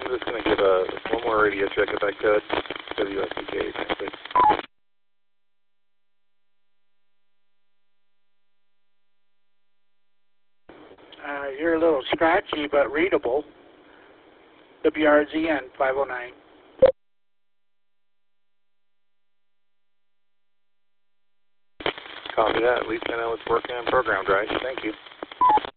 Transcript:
I'm just going to give one more radio check if I could. WSBK, thank you. You're a little scratchy, but readable. WRZN 509. Copy that. At least I know it's working on programmed right. Thank you.